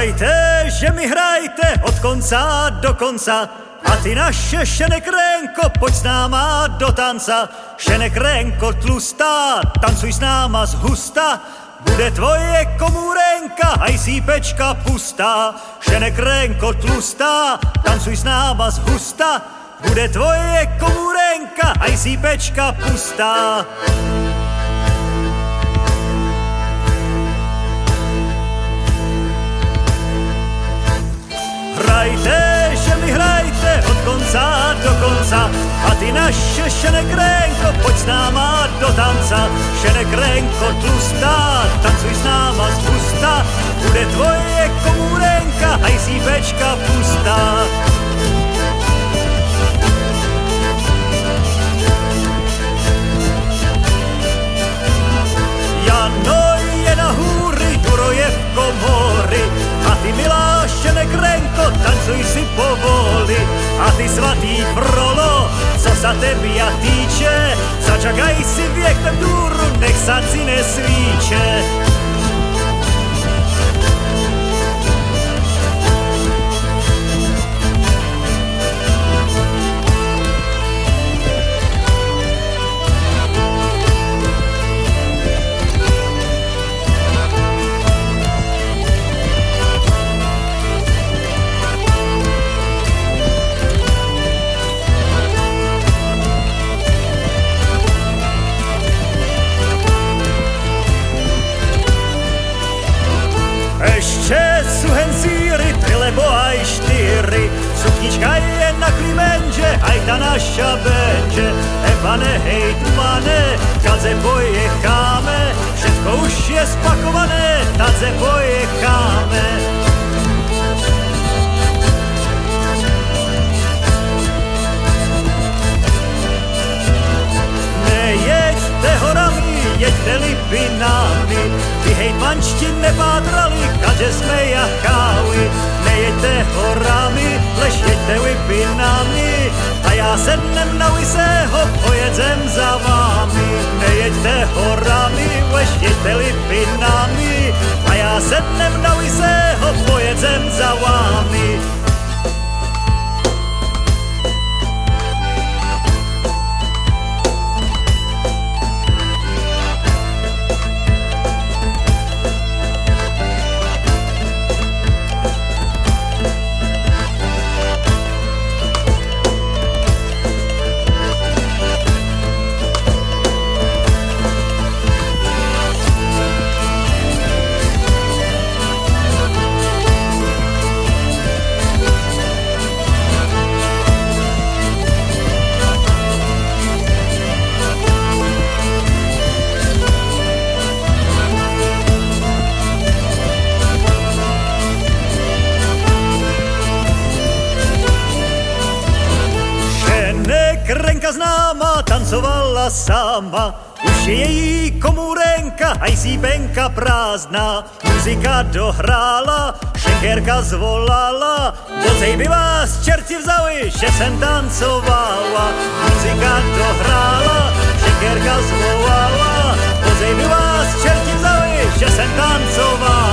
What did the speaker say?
Hrajte, že mi hrajte od konca do konca. A ty naše šenekrenko, pojď s náma do tanca. Šenekrenko tlustá, tancuj s náma zhusta. Bude tvoje komůrenka, aj sípečka pustá. Šenekrenko tlustá, tancuj s náma zhusta. Bude tvoje komůrenka, aj sípečka pustá. Hrajte, že mi hrajte od konca do konca. A ty naše šenekrenko, pojď s náma do tanca. Šenekrenko tlustá, tancuj s náma zhusta. Bude tvoje komůrenka, aj sípečka pustá. Jano je na hůry, Juro je v komory. A ty milá šenekrenko, tancuj si povoli. A ty svatý frolo, co sa tebia týče, začakaj si viek ten dúru, nech sa ci nesvíče. Ešte sú hen síry, tri lebo aj štyri. Suknička je na klimenže, aj ta naša benže. Pane, hej, tumane, kadze pojecháme. Všetko už je spakované, tadze pojecháme. Nejeďte horami, jeďte Lipinami. Vy hejtmančti nepátrali, kadže sme jachali. Nejeďte horami, lež jeďte Lipinami. A já sednem na Lisého, pojedem za vámi. Nejeďte horami, lež jeďte Lipinami. A já sednem na Lisého, pojedem za vámi. Šenekrenka známa tancovala sama, už je její komůrenka, aj sípenka prázdná. Muzika dohrála, šenkerka zvolala, docej by vás čerti vzali, že jsem tancovala. Muzika dohrála, šenkerka zvolala, docej by vás čerti vzali, že jsem tancovala.